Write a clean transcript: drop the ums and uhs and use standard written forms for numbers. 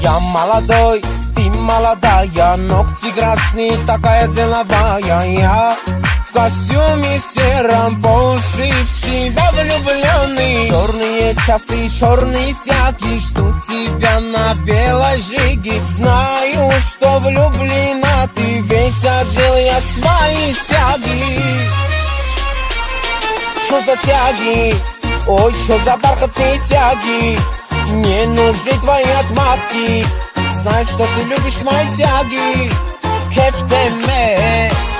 Я молодой, ты молодая, ногти красные, такая деловая. Я в костюме сером, по уши в тебя влюбленный. Черные часы, черные тяги, жду тебя на белой жиге. Знаю, что влюблена ты, ведь одел я свои тяги. Что за тяги? Ой, что за бархатные тяги? Не нужны твои отмазки. Знаю, что ты любишь мои тяги. Кефтеме.